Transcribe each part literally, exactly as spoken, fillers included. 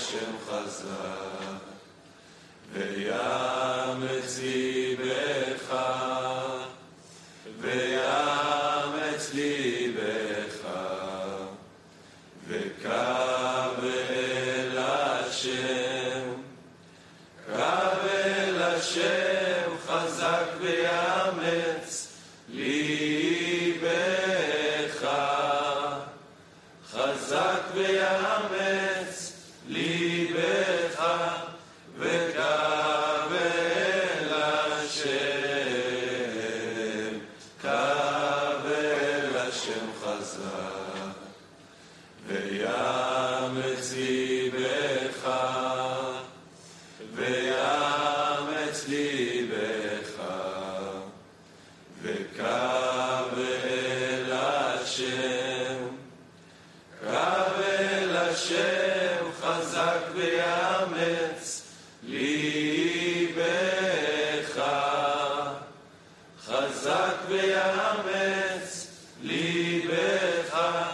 השם חזק, ויאמץ ליבך, ויאמץ ליבך, וקרב אל השם, קרב אל השם חזק ויאמץ ליבך, חזק ויאמץ ליבך, וקרב אל השם, קרב אל השם חזק, ויאמץ ליבך, ויאמץ ליבך, וקרב אל השם, קרב אל השם חזק ויאמץ ליבך, חזק ויאמץ ליבך,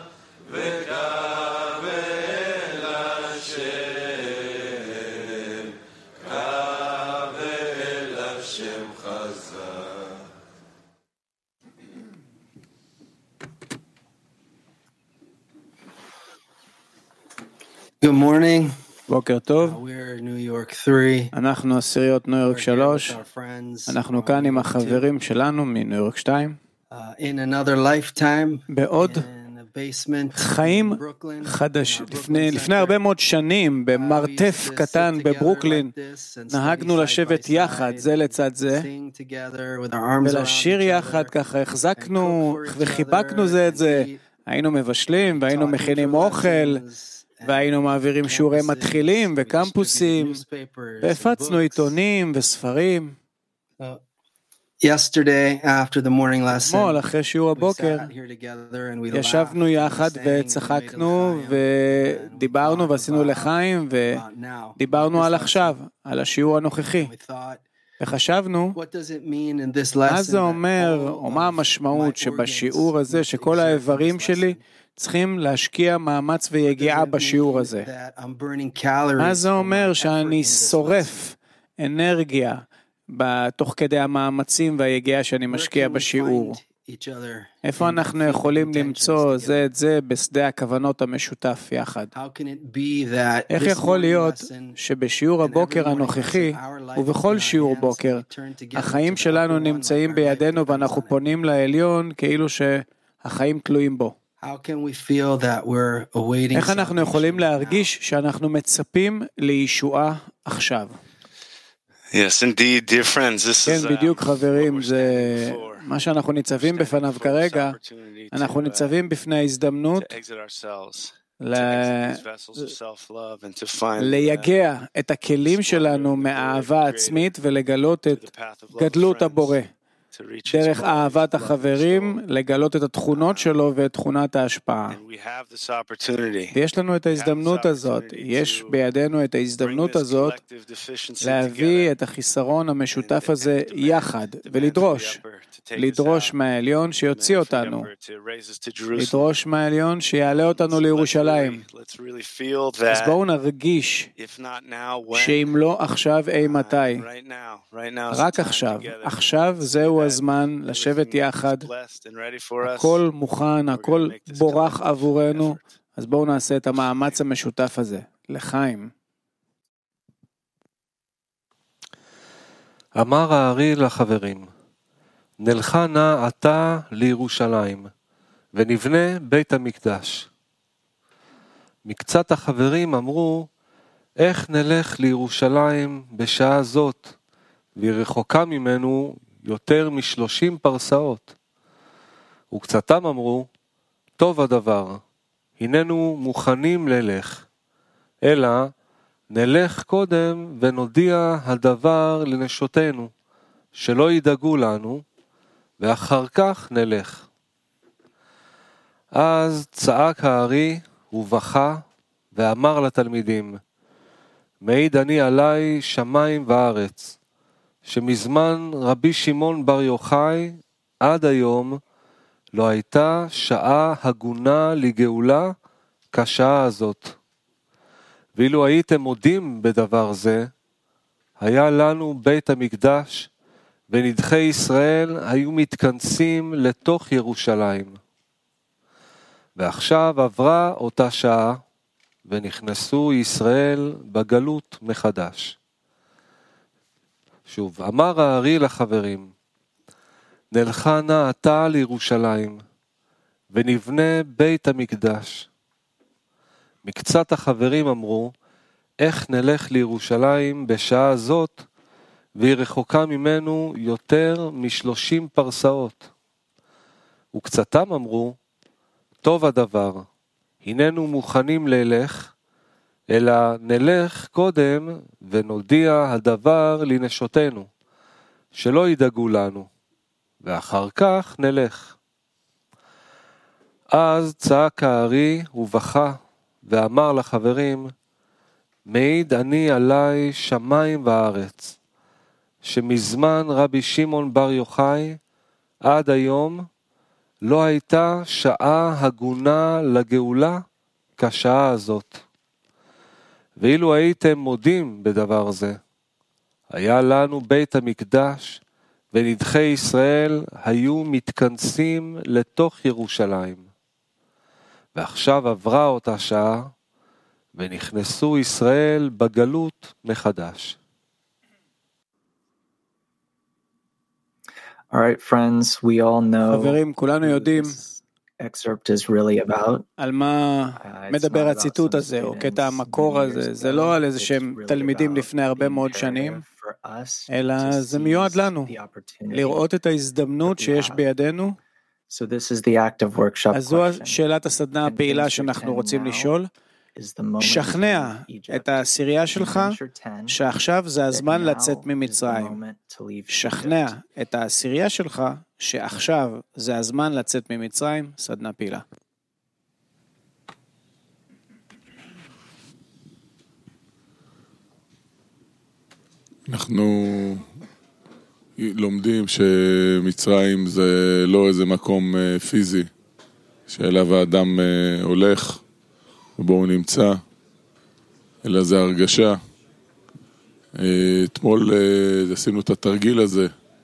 וקרב אל השם, קרב אל השם חזק. Good morning. בוקר טוב, We're New York three. אנחנו עשיריות ניו יורק We're here שלוש, with our friends אנחנו from כאן עם New York two. החברים שלנו מניו יורק שתיים, Uh, in another lifetime בעוד in a basement חיים in Brooklyn, חדש, in our לפני, Brooklyn לפני Center. הרבה מאוד שנים, Uh, we used במרתף to sit קטן together בברוקלין, like this and נהגנו study side לשבת by יחד side זה לצד זה, sing together with our arms around ולשיר each יחד, other ככה and החזקנו cook for each וחיבקנו other זה את and זה, eat היינו מבשלים והיינו talking מכינים through אוכל, lessons and והיינו מעבירים שיעורי campuses. מתחילים We וקמפוסים, distributed newspapers and והפצנו books. עיתונים וספרים. So, yesterday after the morning lesson אתמול אחרי שיעור we הבוקר sat here together and we laughed ישבנו and we יחד sang and we made וצחקנו לחיים and we ודיברנו talked ועשינו about, לחיים about now, ודיברנו about על this עכשיו, lesson. על השיעור הנוכחי, And we thought, וחשבנו what does it mean in this מה lesson זה that אומר all או מה of המשמעות my שבשיעור organs הזה must שכל exert in האיברים this שלי lesson? צריכים להשקיע מאמץ What does ויגיעה it בשיעור mean הזה? that I'm burning מה calories זה from my אומר effort שאני in this lesson? שורף אנרגיה תוך כדי המאמצים והיגיעה שאני Where משקיע can we בשיעור? find each other איפה in אנחנו conflicting יכולים intentions למצוא together? זה את זה בשדה הכוונות המשותף יחד? How can it be that איך this יכול morning להיות lesson שבשיעור and every הבוקר morning הנוכחי lesson our life is in ובכל our שיעור hands and בוקר we turn together החיים to the שלנו upper one like נמצאים our life בידינו depends ואנחנו on it? פונים לעליון כאילו שהחיים תלויים בו? How can we feel that we're awaiting איך אנחנו יכולים salvation now? להרגיש שאנחנו מצפים לישועה עכשיו? Yes, indeed, dear friends, this כן, is uh, בדיוק what חברים, we're זה standing before. מה שאנחנו ניצבים Standing בפניו before this כרגע, opportunity אנחנו to, uh, ניצבים בפני ההזדמנות to exit ourselves, to ל- exit these vessels of self-love and to find uh, ליגע את הכלים שלנו מהאהבה העצמית ולגלות to את the path of love of גדלות friends, הבורא. to reach his דרך qualities אהבת of love and החברים, soul. לגלות את התכונות שלו ואת תכונת ההשפעה. And we have this opportunity ויש לנו את ההזדמנות הזאת, יש בידינו את bring ההזדמנות this הזאת collective deficiency להביא together את החיסרון המשותף and- הזה and demand- יחד, demand ולדרוש, from the upper to take us לדרוש out, מהעליון שיוציא demand from the אותנו, upper to raise us to Jerusalem. לדרוש מהעליון שיעלה אותנו Let's- let's לירושלים. really- let's really feel אז that בואו נרגיש if not now, when? שאם לא עכשיו אי מתי, Right now, right now is the רק time עכשיו, together. עכשיו Let's זהו do that. הזמן לשבת Everything is יחד, blessed and ready for us. הכל מוכן, We're הכל gonna make this בורח collective עבורנו, effort. אז בואו נעשה את המאמץ המשותף הזה, לחיים. אמר הארי לחברים, נלכה נא עתה לירושלים, ונבנה בית המקדש. מקצת החברים אמרו, איך נלך לירושלים בשעה זאת, והיא רחוקה ממנו יותר משלושים פרסאות. וקצתם אמרו, טוב הדבר, הננו מוכנים ללך, אלא נלך קודם ונודיע הדבר לנשותינו, שלא ידאגו לנו, ואחר כך נלך. אז צעק הארי ובכה ואמר לתלמידים, מעיד אני עלי שמיים וארץ, שמזמן רבי שמעון בר יוחאי עד היום לא הייתה שעה הגונה לגאולה כשעה הזאת. ואילו הייתם מודים בדבר זה, היה לנו בית המקדש, ונדחי ישראל היו מתכנסים לתוך ירושלים. ועכשיו עברה אותה שעה, ונכנסו ישראל בגלות מחדש. שוב, אמר הארי לחברים, נלכה נא עתה לירושלים, ונבנה בית המקדש. מקצת החברים אמרו, איך נלך לירושלים בשעה הזאת, והיא רחוקה ממנו יותר משלושים פרסאות. וקצתם אמרו, טוב הדבר, הננו מוכנים ללך, אלא נלך קודם ונודיע הדבר לנשותינו, שלא ידאגו לנו, ואחר כך נלך. אז צעק הארי ובכה, ואמר לחברים, מעיד אני עלי שמיים וארץ, שמזמן רבי שמעון בר יוחאי עד היום לא הייתה שעה הגונה לגאולה כשעה הזאת. ואילו הייתם מודים בדבר זה, היה לנו בית המקדש, ונדחי ישראל היו מתכנסים לתוך ירושלים. ועכשיו עברה אותה שעה, ונכנסו ישראל בגלות מחדש. All right, friends, we all know חברים, כולנו יודעים excerpt is really about. על מה מדבר הציטוט הזה, או קטע המקור הזה. זה לא על איזה שהם תלמידים לפני הרבה מאוד שנים, אלא זה מיועד לנו, לראות את ההזדמנות שיש בידינו. אז זו שאלת הסדנה הפעילה שאנחנו רוצים לשאול. שכנע את העשירייה שלך שעכשיו זה הזמן לצאת ממצרים. שכנע את העשירייה שלך שעכשיו זה הזמן לצאת ממצרים. סדנה פעילה. אנחנו לומדים שמצרים זה לא איזה מקום פיזי שאליו האדם הולך ובו הוא נמצא, אלא זה הרגשה. אתמול עשינו את התרגיל הזה,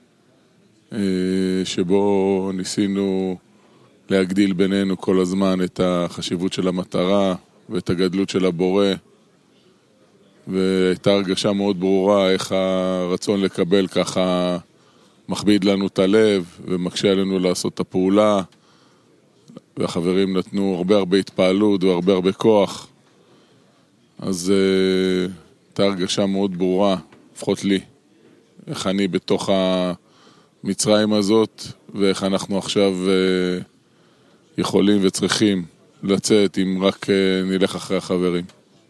שבו ניסינו להגדיל בינינו כל הזמן את החשיבות של המטרה ואת הגדלות של הבורא, והייתה הרגשה מאוד ברורה איך הרצון לקבל ככה מכביד לנו את הלב ומקשה עלינו לעשות את הפעולה, והחברים נתנו הרבה הרבה התפעלות והרבה הרבה כוח. אז uh, הייתה הרגשה מאוד ברורה, לפחות לי, איך אני בתוך המצרים הזאת, ואיך אנחנו עכשיו uh, יכולים וצריכים לצאת אם רק uh, נלך אחרי החברים.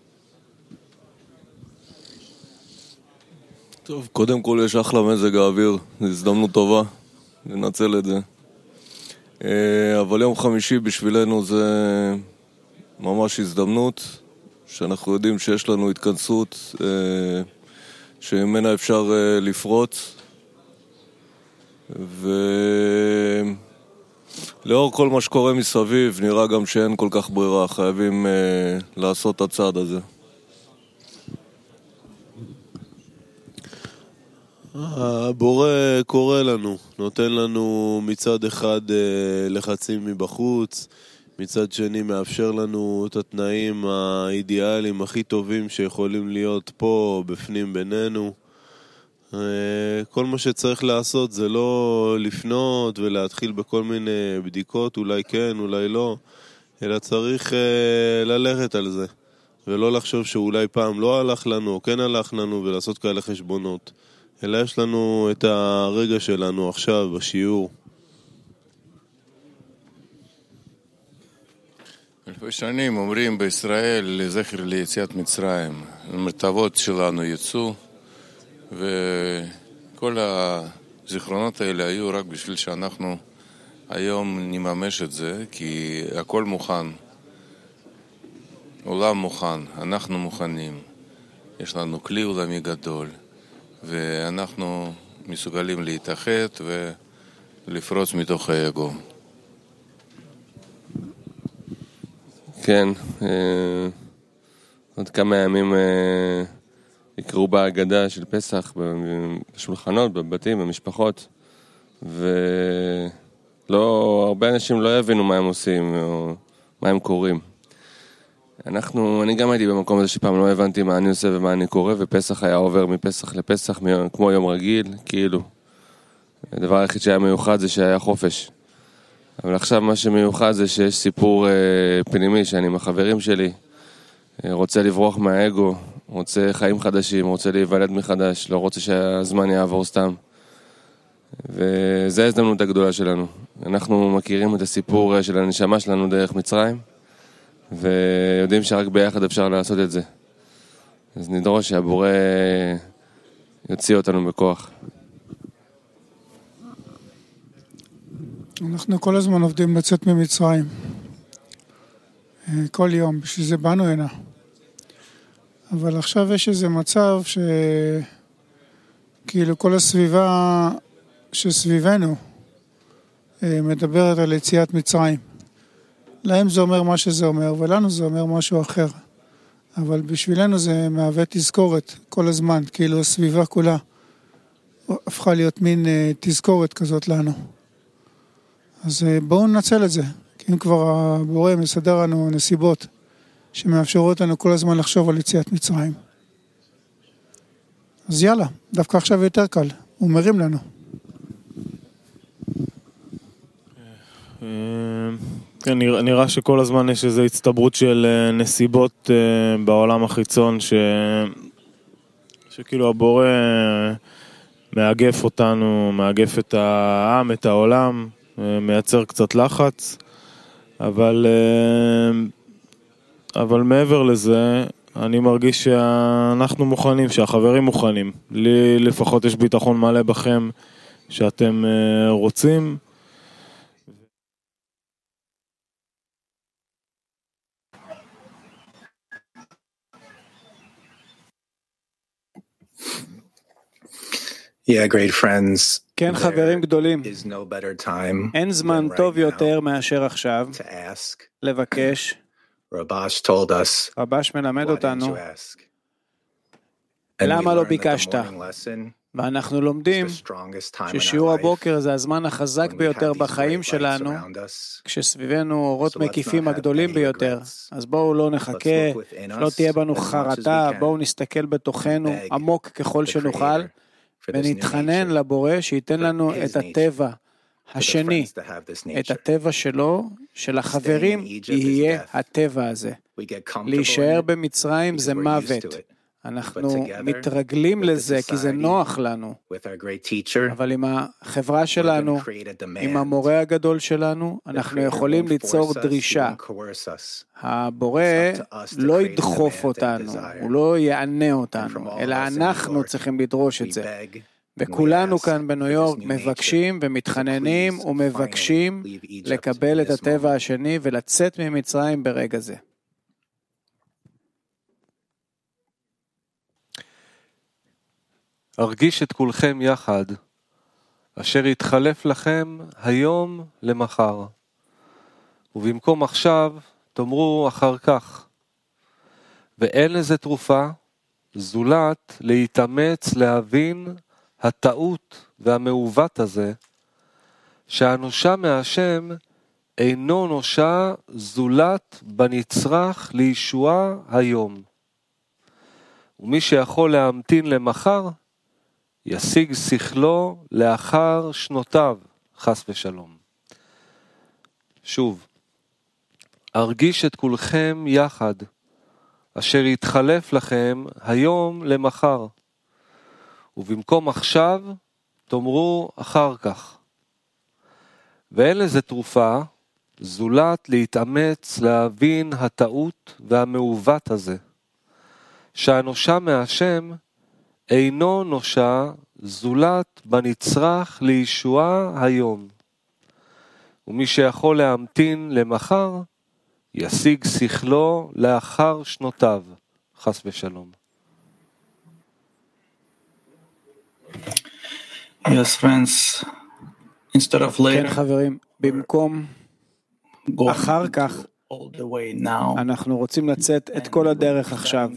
טוב, קודם כל יש אחלה מזג האוויר, זו הזדמנות טובה, ננצל את זה. אבל יום חמישי בשבילנו זה ממש הזדמנות, שאנחנו יודעים שיש לנו התכנסות שממנה אפשר לפרוץ, ולאור כל מה שקורה מסביב נראה גם שאין כל כך ברירה, חייבים לעשות את הצעד הזה. הבורא קורא לנו, נותן לנו מצד אחד לחצים מבחוץ, מצד שני מאפשר לנו את התנאים האידיאליים הכי טובים שיכולים להיות פה, בפנים בינינו. כל מה שצריך לעשות זה לא לפנות ולהתחיל בכל מיני בדיקות, אולי כן, אולי לא, אלא צריך ללכת על זה, ולא לחשוב שאולי פעם לא הלך לנו או כן הלך לנו ולעשות כאלה חשבונות. אלא יש לנו את הרגע שלנו עכשיו בשיעור. אלפי שנים אומרים בישראל לזכר ליציאת מצרים. המרתבות שלנו יצאו, וכל הזיכרונות האלה היו רק בשביל שאנחנו היום נממש את זה, כי הכל מוכן. עולם מוכן, אנחנו מוכנים. יש לנו כלי עולמי גדול. ואנחנו מסוגלים להתאחד ולפרוץ מתוך האגו. כן, עוד כמה ימים יקראו בהגדה של פסח בשולחנות, בבתים, במשפחות, ולא, הרבה אנשים לא יבינו מה הם עושים או מה הם קוראים. אנחנו, אני גם הייתי במקום הזה שפעם לא הבנתי מה אני עושה ומה אני קורא, ופסח היה עובר מפסח לפסח כמו יום רגיל, כאילו. הדבר היחיד שהיה מיוחד זה שהיה חופש. אבל עכשיו מה שמיוחד זה שיש סיפור אה, פנימי שאני עם החברים שלי, אה, רוצה לברוח מהאגו, רוצה חיים חדשים, רוצה להיוולד מחדש, לא רוצה שהזמן יעבור סתם. וזה ההזדמנות הגדולה שלנו. אנחנו מכירים את הסיפור של הנשמה שלנו דרך מצרים, ויודעים שרק ביחד אפשר לעשות את זה. אז נדרוש שהבורא יוציא אותנו בכוח. אנחנו כל הזמן עובדים לצאת ממצרים. כל יום, בשביל זה באנו הנה. אבל עכשיו יש איזה מצב שכאילו כל הסביבה שסביבנו מדברת על יציאת מצרים. להם זה אומר מה שזה אומר, ולנו זה אומר משהו אחר. אבל בשבילנו זה מהווה תזכורת כל הזמן, כאילו הסביבה כולה הפכה להיות מין תזכורת כזאת לנו. אז בואו ננצל את זה, כי אם כבר הבורא מסדר לנו נסיבות שמאפשרות לנו כל הזמן לחשוב על יציאת מצרים. אז יאללה, דווקא עכשיו יותר קל, הוא מרים לנו. כן, נראה שכל הזמן יש איזו הצטברות של נסיבות בעולם החיצון, ש... שכאילו הבורא מאגף אותנו, מאגף את העם, את העולם, מייצר קצת לחץ, אבל, אבל מעבר לזה, אני מרגיש שאנחנו מוכנים, שהחברים מוכנים. לי לפחות יש ביטחון מלא בכם שאתם רוצים. Yeah, great friends. כן, חברים גדולים. אין זמן טוב יותר מאשר עכשיו לבקש. רבש מלמד אותנו, למה לא ביקשת? ואנחנו לומדים ששיעור הבוקר זה הזמן החזק ביותר בחיים שלנו, כשסביבנו אורות מקיפים הגדולים ביותר. אז בואו לא נחכה, לא תהיה בנו חרטה, בואו נסתכל בתוכנו עמוק ככל שנוכל, ונתחנן לבורא שייתן לנו את הטבע השני, את הטבע שלו, של החברים יהיה הטבע הזה. להישאר במצרים זה מוות. אנחנו מתרגלים לזה כי זה נוח לנו, אבל עם החברה שלנו, עם המורה הגדול שלנו, אנחנו יכולים ליצור דרישה. הבורא לא ידחוף אותנו, הוא לא יענה אותנו, אלא אנחנו צריכים לדרוש את זה. וכולנו כאן בניו יורק מבקשים ומתחננים ומבקשים לקבל את הטבע השני ולצאת ממצרים ברגע זה. ארגיש את כולכם יחד, אשר יתחלף לכם היום למחר. ובמקום עכשיו, תאמרו אחר כך. ואין לזה תרופה, זולת להתאמץ להבין הטעות והמעוות הזה, שהנושה מהשם אינו נושה זולת בנצרך לישועה היום. ומי שיכול להמתין למחר, ישיג שכלו לאחר שנותיו, חס ושלום. שוב, ארגיש את כולכם יחד, אשר יתחלף לכם היום למחר, ובמקום עכשיו תאמרו אחר כך. ואין לזה תרופה, זולת להתאמץ להבין הטעות והמעוות הזה, שהנושה מהשם אינו נושה זולת בנצרך לישועה היום. ומי שיכול להמתין למחר, ישיג שכלו לאחר שנותיו, חס ושלום. Yes, friends. Instead of later. כן, חברים, במקום אחר כך, אנחנו רוצים לצאת את כל הדרך עכשיו.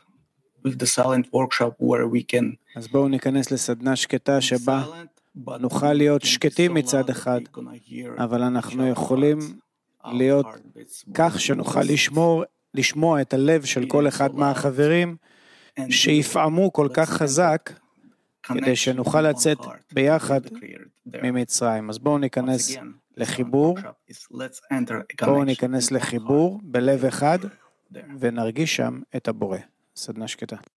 אז בואו ניכנס לסדנה שקטה שבה נוכל להיות שקטים מצד אחד, אבל אנחנו יכולים להיות כך שנוכל לשמור, לשמוע את הלב של כל אחד מהחברים שיפעמו כל כך חזק כדי שנוכל לצאת ביחד ממצרים. אז בואו ניכנס לחיבור, בואו ניכנס לחיבור בלב אחד ונרגיש שם את הבורא. סדנה שקטה.